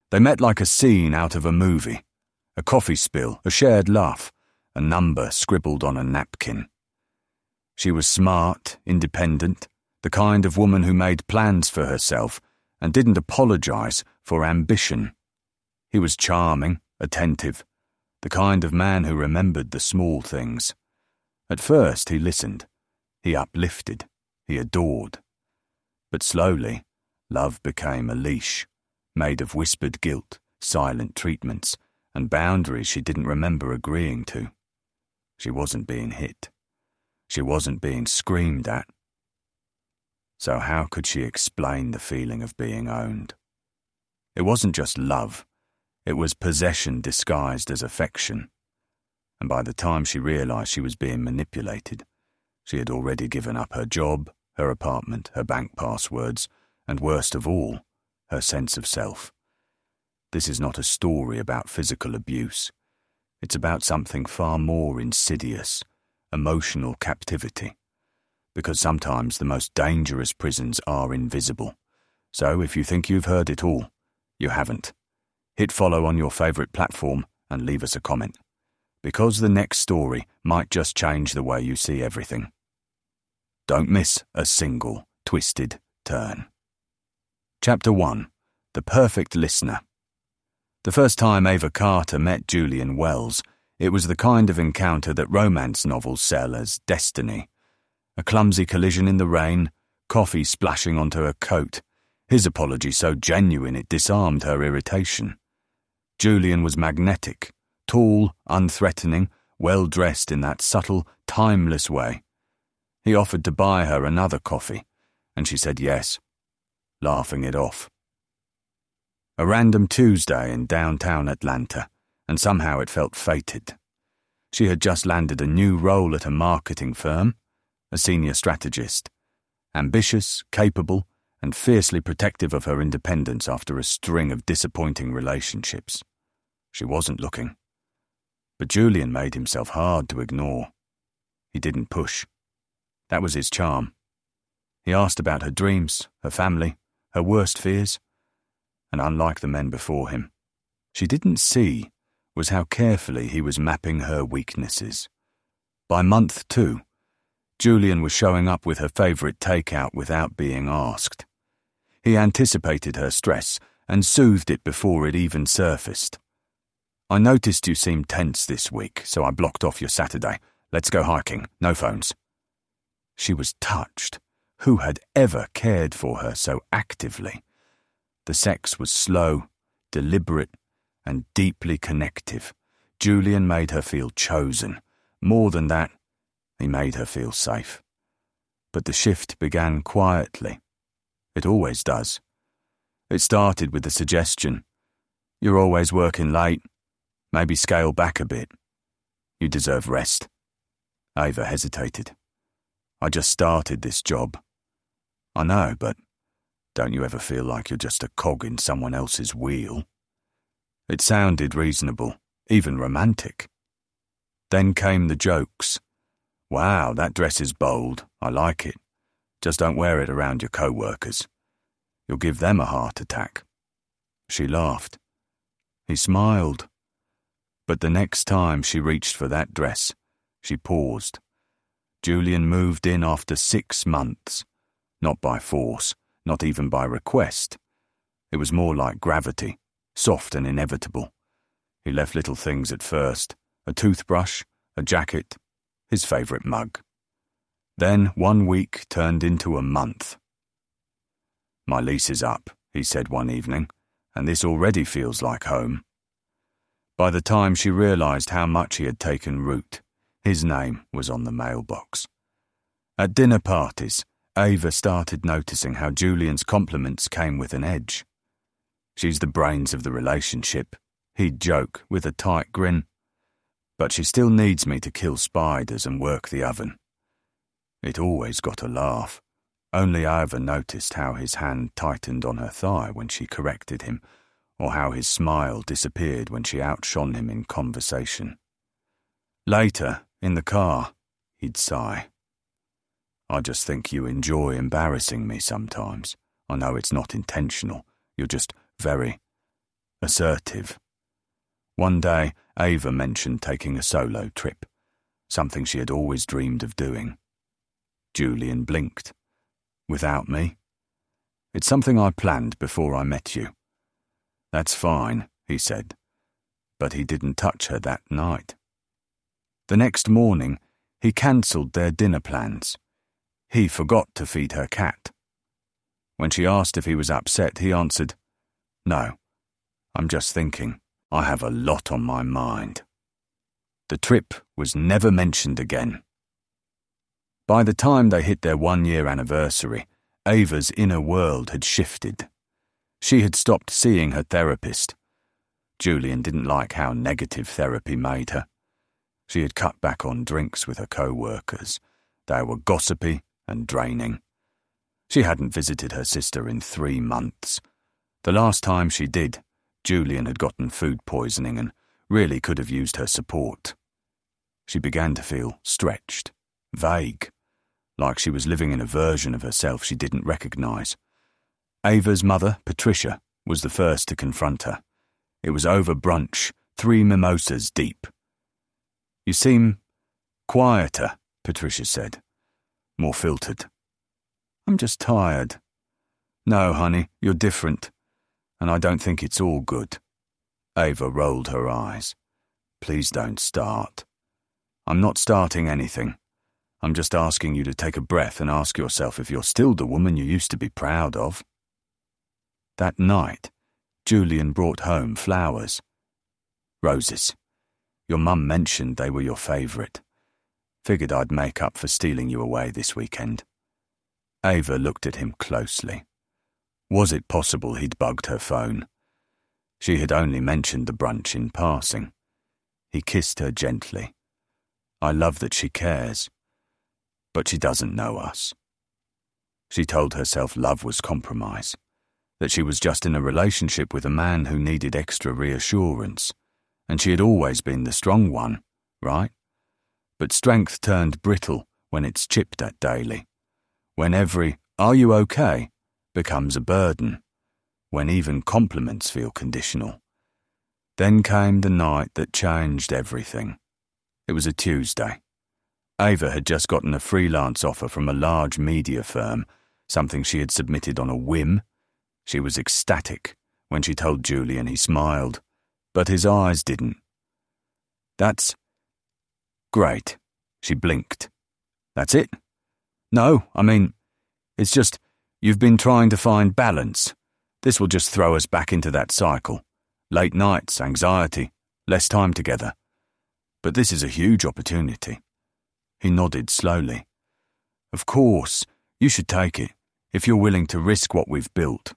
They met like a scene out of a movie. A coffee spill, a shared laugh, a number scribbled on a napkin. She was smart, independent, the kind of woman who made plans for herself and didn't apologize for ambition. He was charming, attentive, the kind of man who remembered the small things. At first he listened, he uplifted, he adored. But slowly, love became a leash, made of whispered guilt, silent treatments, and boundaries she didn't remember agreeing to. She wasn't being hit. She wasn't being screamed at. So how could she explain the feeling of being owned? It wasn't just love. It was possession disguised as affection. And by the time she realized she was being manipulated, she had already given up her job, her apartment, her bank passwords, and worst of all, her sense of self. This is not a story about physical abuse. It's about something far more insidious, emotional captivity. Because sometimes the most dangerous prisons are invisible. So if you think you've heard it all, you haven't. Hit follow on your favorite platform and leave us a comment. Because the next story might just change the way you see everything. Don't miss a single twisted turn. Chapter 1. The Perfect Listener. The first time Ava Carter met Julian Wells, it was the kind of encounter that romance novels sell as destiny. A clumsy collision in the rain, coffee splashing onto her coat, his apology so genuine it disarmed her irritation. Julian was magnetic, tall, unthreatening, well-dressed in that subtle, timeless way. He offered to buy her another coffee, and she said yes, laughing it off. A random Tuesday in downtown Atlanta, and somehow it felt fated. She had just landed a new role at a marketing firm, a senior strategist, ambitious, capable, and fiercely protective of her independence after a string of disappointing relationships. She wasn't looking. But Julian made himself hard to ignore. He didn't push. That was his charm. He asked about her dreams, her family, her worst fears. And unlike the men before him, she didn't see was how carefully he was mapping her weaknesses. By month 2, Julian was showing up with her favorite takeout without being asked. He anticipated her stress and soothed it before it even surfaced. I noticed you seemed tense this week, so I blocked off your Saturday. Let's go hiking, no phones. She was touched. Who had ever cared for her so actively? The sex was slow, deliberate, and deeply connective. Julian made her feel chosen. More than that, he made her feel safe. But the shift began quietly. It always does. It started with the suggestion, "You're always working late. Maybe scale back a bit. You deserve rest." Ava hesitated. "I just started this job." "I know, but don't you ever feel like you're just a cog in someone else's wheel?" It sounded reasonable, even romantic. Then came the jokes. "Wow, that dress is bold. I like it. Just don't wear it around your co-workers. You'll give them a heart attack." She laughed. He smiled. But the next time she reached for that dress, she paused. Julian moved in after 6 months. Not by force, not even by request. It was more like gravity, soft and inevitable. He left little things at first, a toothbrush, a jacket, his favorite mug. Then 1 week turned into a month. "My lease is up," he said one evening, "and this already feels like home." By the time she realized how much he had taken root, his name was on the mailbox. At dinner parties, Ava started noticing how Julian's compliments came with an edge. "She's the brains of the relationship," he'd joke with a tight grin. "But she still needs me to kill spiders and work the oven." It always got a laugh. Only Ava noticed how his hand tightened on her thigh when she corrected him, or how his smile disappeared when she outshone him in conversation. Later, in the car, he'd sigh. "I just think you enjoy embarrassing me sometimes. I know it's not intentional. You're just very, assertive. One day, Ava mentioned taking a solo trip, something she had always dreamed of doing. Julian blinked. Without me? It's something I planned before I met you. That's fine, he said, but he didn't touch her that night. The next morning, he cancelled their dinner plans. He forgot to feed her cat. When she asked if he was upset, he answered, "No, I'm just thinking. I have a lot on my mind." The trip was never mentioned again. By the time they hit their 1-year anniversary, Ava's inner world had shifted. She had stopped seeing her therapist. Julian didn't like how negative therapy made her. She had cut back on drinks with her co-workers. They were gossipy and draining. She hadn't visited her sister in 3 months. The last time she did, Julian had gotten food poisoning and really could have used her support. She began to feel stretched, vague, like she was living in a version of herself she didn't recognise. Ava's mother, Patricia, was the first to confront her. It was over brunch, 3 mimosas deep. "You seem quieter," Patricia said, more filtered. "I'm just tired." "No, honey, you're different, and I don't think it's all good." Ava rolled her eyes. "Please don't start." "I'm not starting anything. I'm just asking you to take a breath and ask yourself if you're still the woman you used to be proud of." That night, Julian brought home flowers. "Roses. Your mum mentioned they were your favourite. Figured I'd make up for stealing you away this weekend." Ava looked at him closely. Was it possible he'd bugged her phone? She had only mentioned the brunch in passing. He kissed her gently. "I love that she cares. But she doesn't know us." She told herself love was compromise, that she was just in a relationship with a man who needed extra reassurance, and she had always been the strong one, right? But strength turned brittle when it's chipped at daily, when every "are you okay?" becomes a burden, when even compliments feel conditional. Then came the night that changed everything. It was a Tuesday. Ava had just gotten a freelance offer from a large media firm, something she had submitted on a whim. She was ecstatic. When she told Julian, he smiled, but his eyes didn't. "That's great." She blinked. "That's it?" "No, I mean, it's just, you've been trying to find balance. This will just throw us back into that cycle. Late nights, anxiety, less time together. But this is a huge opportunity." He nodded slowly. "Of course, you should take it, if you're willing to risk what we've built."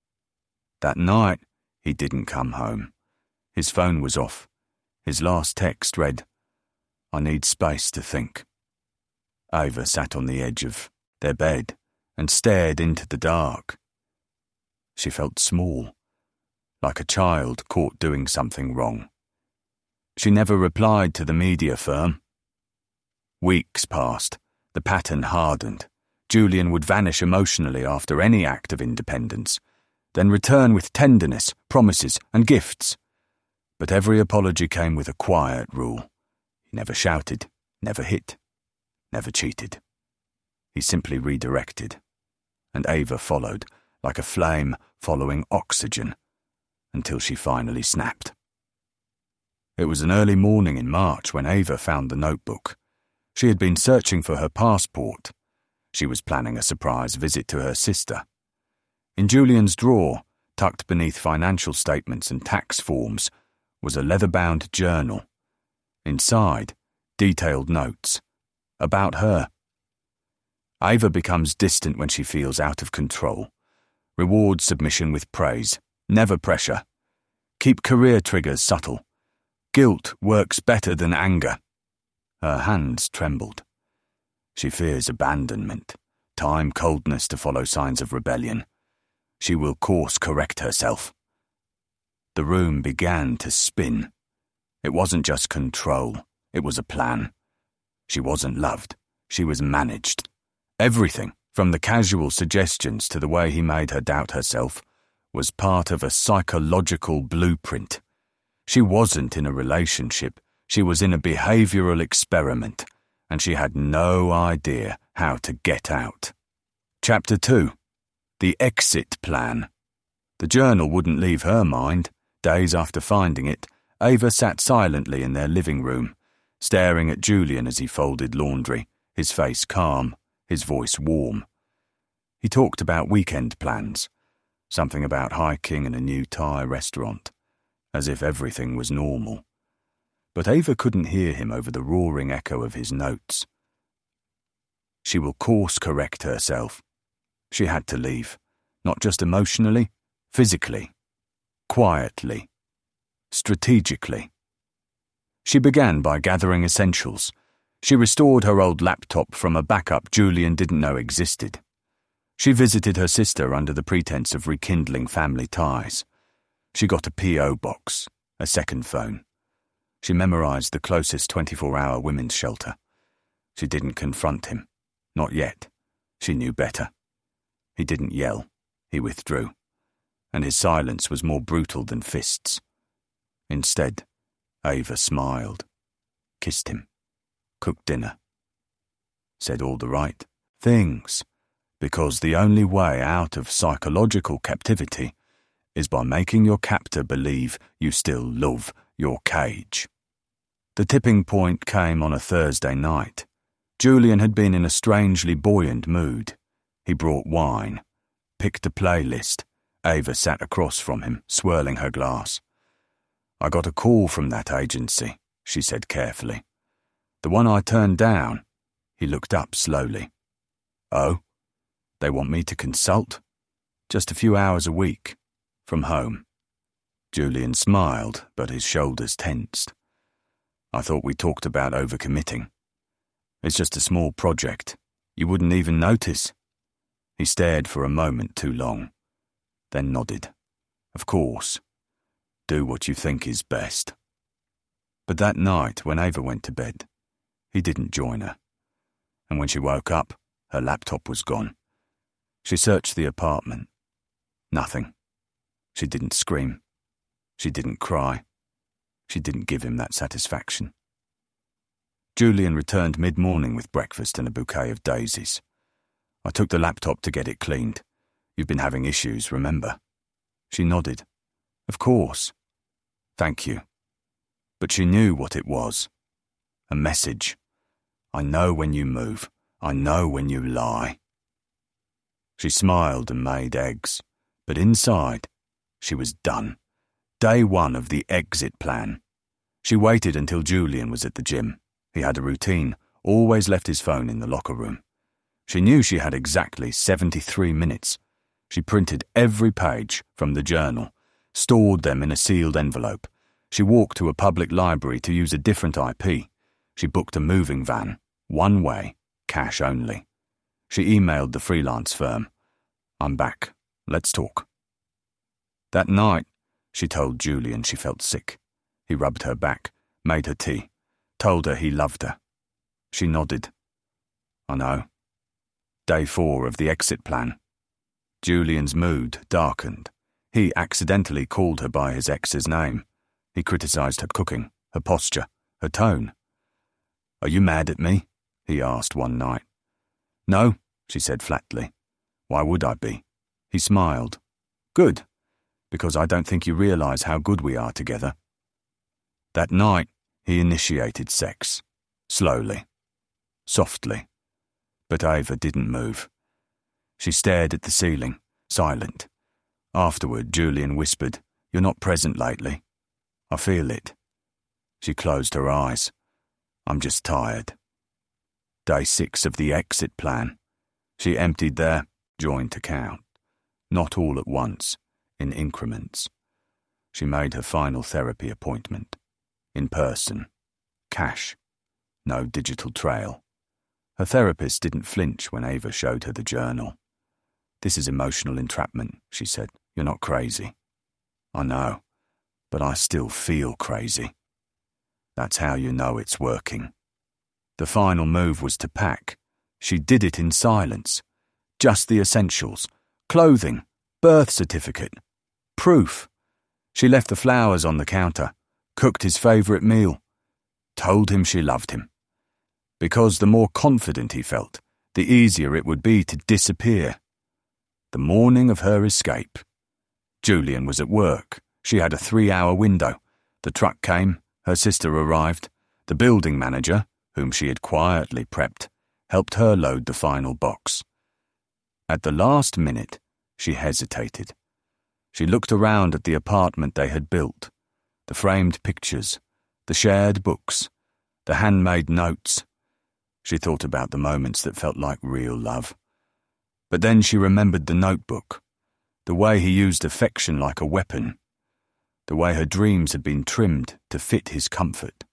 That night, he didn't come home. His phone was off. His last text read, "I need space to think." Ava sat on the edge of their bed and stared into the dark. She felt small, like a child caught doing something wrong. She never replied to the media firm. Weeks passed. The pattern hardened. Julian would vanish emotionally after any act of independence, then return with tenderness, promises, and gifts. But every apology came with a quiet rule. He never shouted, never hit, never cheated. He simply redirected, and Ava followed, like a flame following oxygen, until she finally snapped. It was an early morning in March when Ava found the notebook. She had been searching for her passport. She was planning a surprise visit to her sister. In Julian's drawer, tucked beneath financial statements and tax forms, was a leather-bound journal. Inside, detailed notes. About her. Ava becomes distant when she feels out of control. Rewards submission with praise. Never pressure. Keep career triggers subtle. Guilt works better than anger. Her hands trembled. She fears abandonment, time coldness to follow signs of rebellion. She will course correct herself. The room began to spin. It wasn't just control, it was a plan. She wasn't loved, she was managed. Everything, from the casual suggestions to the way he made her doubt herself, was part of a psychological blueprint. She wasn't in a relationship, she was in a behavioural experiment, and she had no idea how to get out. Chapter 2. The Exit Plan. The journal wouldn't leave her mind. Days after finding it, Ava sat silently in their living room, staring at Julian as he folded laundry, his face calm, his voice warm. He talked about weekend plans, something about hiking and a new Thai restaurant, as if everything was normal. But Ava couldn't hear him over the roaring echo of his notes. She will course-correct herself. She had to leave, not just emotionally, physically, quietly, strategically. She began by gathering essentials. She restored her old laptop from a backup Julian didn't know existed. She visited her sister under the pretense of rekindling family ties. She got a P.O. box, a second phone. She memorized the closest 24-hour women's shelter. She didn't confront him. Not yet. She knew better. He didn't yell. He withdrew. And his silence was more brutal than fists. Instead, Ava smiled, kissed him, cooked dinner, said all the right things, because the only way out of psychological captivity is by making your captor believe you still love your cage. The tipping point came on a Thursday night. Julian had been in a strangely buoyant mood. He brought wine, picked a playlist. Ava sat across from him, swirling her glass. "I got a call from that agency," she said carefully. "The one I turned down." He looked up slowly. "Oh? They want me to consult? Just a few hours a week, from home." Julian smiled, but his shoulders tensed. "I thought we talked about overcommitting. It's just a small project. You wouldn't even notice." He stared for a moment too long, then nodded. "Of course. Do what you think is best." But that night, when Ava went to bed, he didn't join her. And when she woke up, her laptop was gone. She searched the apartment. Nothing. She didn't scream. She didn't cry. She didn't give him that satisfaction. Julian returned mid-morning with breakfast and a bouquet of daisies. "I took the laptop to get it cleaned. You've been having issues, remember?" She nodded. "Of course. Thank you." But she knew what it was. A message. "I know when you move. I know when you lie." She smiled and made eggs, but inside, she was done. Day one of the exit plan. She waited until Julian was at the gym. He had a routine, always left his phone in the locker room. She knew she had exactly 73 minutes. She printed every page from the journal, stored them in a sealed envelope. She walked to a public library to use a different IP. She booked a moving van, one way, cash only. She emailed the freelance firm. "I'm back. Let's talk." That night, she told Julian she felt sick. He rubbed her back, made her tea, told her he loved her. She nodded. "I know." Day 4 of the exit plan. Julian's mood darkened. He accidentally called her by his ex's name. He criticised her cooking, her posture, her tone. "Are you mad at me?" he asked one night. "No," she said flatly. "Why would I be?" He smiled. "Good, because I don't think you realise how good we are together." That night, he initiated sex. Slowly. Softly. But Ava didn't move. She stared at the ceiling, silent. Afterward, Julian whispered, "You're not present lately. I feel it." She closed her eyes. "I'm just tired." Day 6 of the exit plan. She emptied their joint account. Not all at once, in increments. She made her final therapy appointment. In person. Cash. No digital trail. Her therapist didn't flinch when Ava showed her the journal. "This is emotional entrapment," she said. "You're not crazy." "I know, but I still feel crazy." That's how you know it's working. The final move was to pack. She did it in silence. Just the essentials. Clothing. Birth certificate. proof. She left the flowers on the counter, cooked his favourite meal, told him she loved him. Because the more confident he felt, the easier it would be to disappear. The morning of her escape. Julian was at work. She had a 3-hour window. The truck came, her sister arrived. The building manager, whom she had quietly prepped, helped her load the final box. At the last minute, she hesitated. She looked around at the apartment they had built, the framed pictures, the shared books, the handmade notes. She thought about the moments that felt like real love. But then she remembered the notebook, the way he used affection like a weapon, the way her dreams had been trimmed to fit his comfort.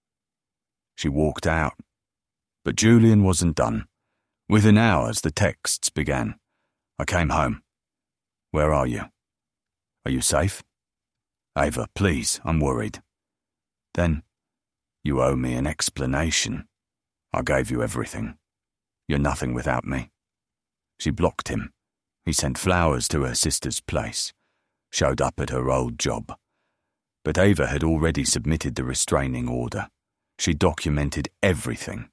She walked out. But Julian wasn't done. Within hours, the texts began. I came home. Where are you? Are you safe? Ava, please, I'm worried. Then, you owe me an explanation. I gave you everything. You're nothing without me. She blocked him. He sent flowers to her sister's place, showed up at her old job. But Ava had already submitted the restraining order. She documented everything.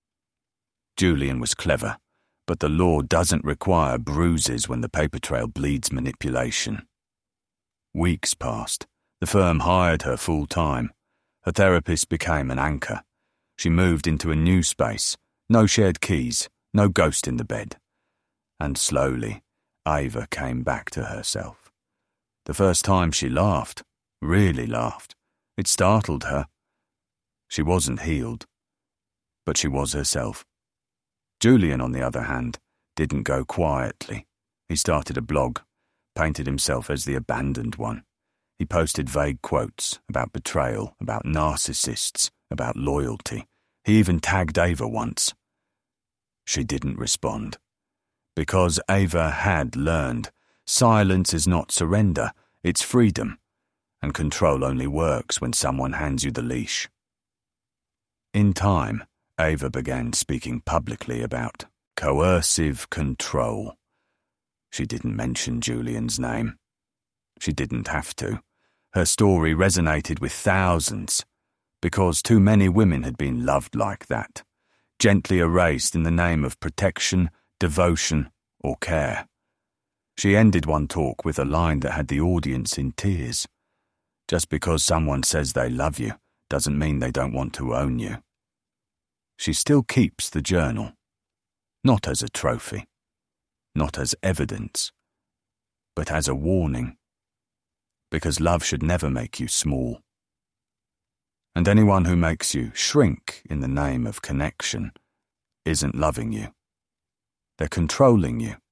Julian was clever, but the law doesn't require bruises when the paper trail bleeds manipulation. Weeks passed. The firm hired her full-time. Her therapist became an anchor. She moved into a new space, no shared keys, no ghost in the bed. And slowly, Ava came back to herself. The first time she laughed, really laughed. It startled her. She wasn't healed, but she was herself. Julian, on the other hand, didn't go quietly. He started a blog, painted himself as the abandoned one. He posted vague quotes about betrayal, about narcissists, about loyalty. He even tagged Ava once. She didn't respond. Because Ava had learned, silence is not surrender, it's freedom, and control only works when someone hands you the leash. In time, Ava began speaking publicly about coercive control. She didn't mention Julian's name. She didn't have to. Her story resonated with thousands, because too many women had been loved like that, gently erased in the name of protection, devotion, or care. She ended one talk with a line that had the audience in tears. Just because someone says they love you doesn't mean they don't want to own you. She still keeps the journal, not as a trophy, not as evidence, but as a warning, because love should never make you small. And anyone who makes you shrink in the name of connection isn't loving you. They're controlling you.